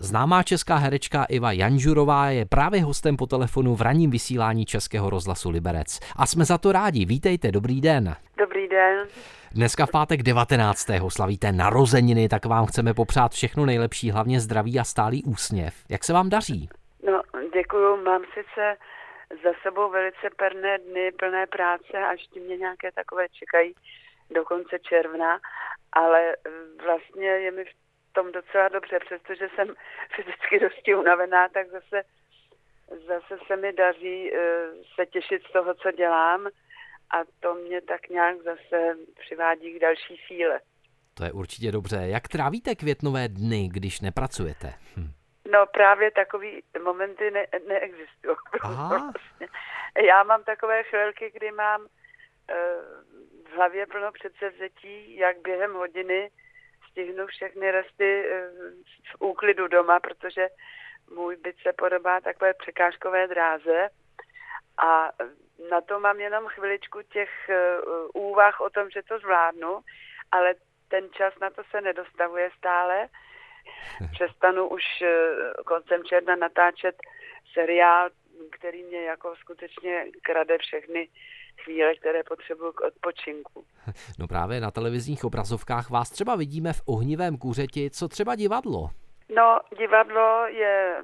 Známá česká herečka Iva Janžurová je právě hostem po telefonu v ranním vysílání Českého rozhlasu Liberec. A jsme za to rádi. Vítejte, dobrý den. Dobrý den. Dneska v pátek 19. slavíte narozeniny, tak vám chceme popřát všechno nejlepší, hlavně zdraví a stálý úsměv. Jak se vám daří? No, děkuju. Mám sice za sebou velice perné dny, plné práce a ještě mě nějaké takové čekají do konce června, ale vlastně je mi v tom docela dobře, přestože jsem fyzicky dosti unavená, tak zase se mi daří se těšit z toho, co dělám, a to mě tak nějak zase přivádí k další síle. To je určitě dobře. Jak trávíte květnové dny, když nepracujete? No právě takový momenty neexistují. Vlastně. Já mám takové chvilky, kdy mám v hlavě plno předsevzetí, jak během hodiny stihnu všechny resty v úklidu doma, protože můj byt se podobá takové překážkové dráze a na to mám jenom chviličku těch úvah o tom, že to zvládnu, ale ten čas na to se nedostavuje stále. Přestanu už koncem června natáčet seriál, který mě jako skutečně krade všechny chvíle, které potřebuju k odpočinku. No právě na televizních obrazovkách vás třeba vidíme v Ohnivém kuřeti, co třeba divadlo? No, divadlo je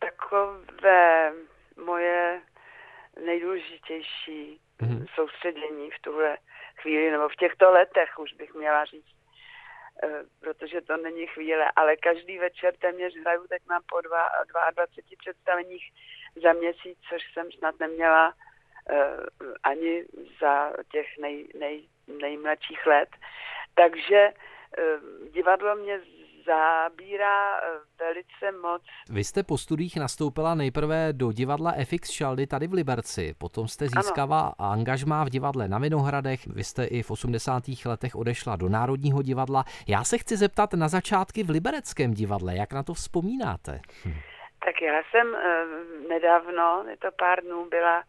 takové moje nejdůležitější soustředění v tuhle chvíli, nebo v těchto letech už bych měla říct, protože to není chvíle, ale každý večer téměř hraju, tak mám po 22 představeních za měsíc, což jsem snad neměla ani za těch nejmladších let. Takže divadlo mě zabírá velice moc. Vy jste po studiích nastoupila nejprve do divadla FX Šaldy tady v Liberci, potom jste získala angažmá v divadle na Vinohradech, vy jste i v 80. letech odešla do Národního divadla. Já se chci zeptat na začátky v Libereckém divadle, jak na to vzpomínáte? Tak já jsem nedávno, je to pár dnů, byla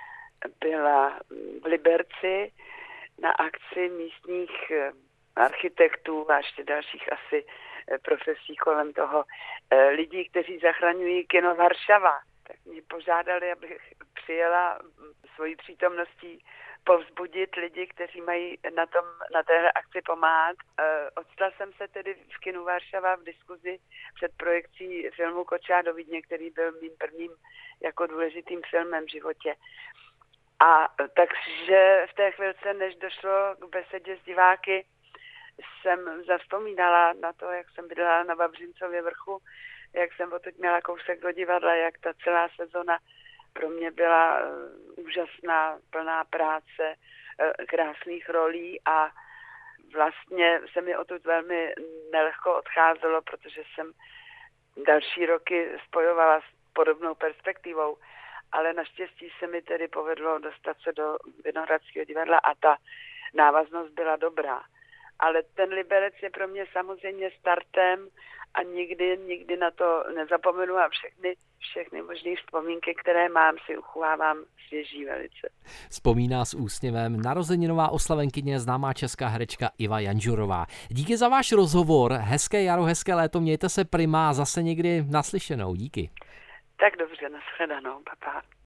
v Liberci na akci místních architektů a ještě dalších asi profesí kolem toho, lidí, kteří zachraňují kino Varšava. Tak mě požádali, abych přijela svojí přítomností povzbudit lidi, kteří mají na téhle akci pomáhat. Odstala jsem se tedy v kinu Varšava v diskuzi před projekcí filmu Kočár do Vídně, který byl mým prvním jako důležitým filmem v životě. A takže v té chvilce, než došlo k besedě s diváky, jsem zavzpomínala na to, jak jsem bydlela na Vavřincově vrchu, jak jsem odtud měla kousek do divadla, jak ta celá sezona pro mě byla úžasná, plná práce, krásných rolí a vlastně se mi odtud velmi nelehko odcházelo, protože jsem další roky spojovala s podobnou perspektivou, ale naštěstí se mi tedy povedlo dostat se do Vinohradského divadla a ta návaznost byla dobrá. Ale ten Liberec je pro mě samozřejmě startem a nikdy na to nezapomenu a všechny možné vzpomínky, které mám, si uchovávám svěží velice. Vzpomíná s úsměvem narozeninová oslavenkyně, známá česká herečka Iva Janžurová. Díky za váš rozhovor, hezké jaro, hezké léto, mějte se prima, zase někdy naslyšenou, díky. Tak dobře, nashledanou, papa.